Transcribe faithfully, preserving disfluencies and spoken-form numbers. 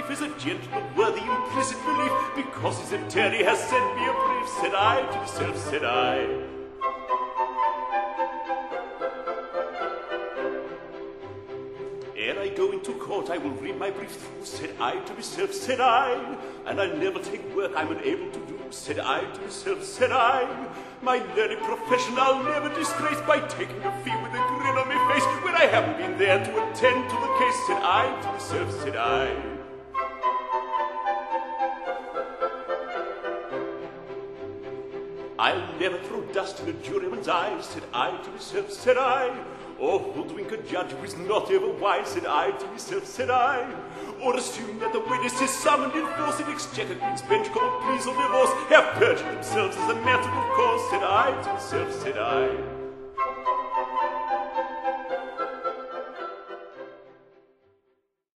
chief is a gentle, worthy, implicit belief. Because his attorney has sent me a brief, said I to myself, said I. Ere I go into court, I will read my brief through, said I to myself, said I. And I'll never take work I'm unable to do, said I to myself, said I. My learned profession I'll never disgrace by taking a fee with a grin on my face when I haven't been there to attend to the case, said I to myself, said I. I'll never throw dust in a juryman's eyes, said I to myself, said I. Or hoodwink a judge who is not ever wise, said I to myself, said I. Or assume that the witnesses summoned in force in Exchequer Queen's Bench called pleas or divorce have perjured themselves as a matter of course, said I to myself, said I.